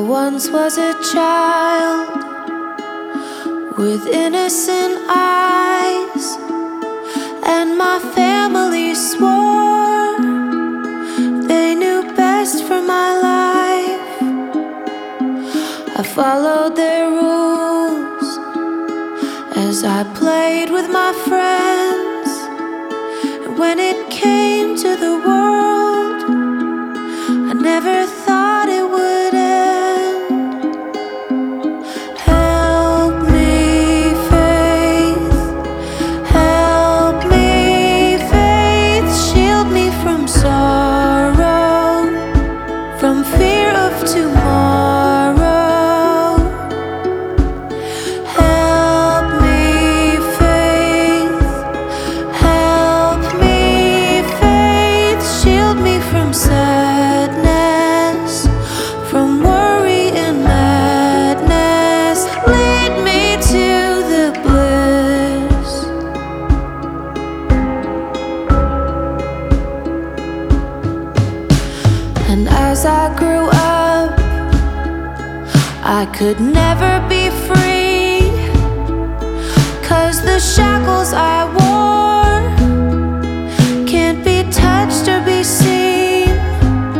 once was a child with innocent eyes, and my family swore they knew best for my life. I followed their rules as I played with my friends, and when it came to the world, I never thought it would end. Help me, faith. Help me, faith. Shield me from sorrow, from fear of tomorrow. Help me, faith. Help me, faith. Shield me from sadness, from worry and madness. Lead me to the bliss. And as I grew up, I could never be free, 'cause the shackles I wore can't be touched or be seen.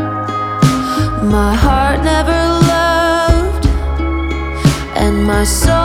My heart never loved, and my soul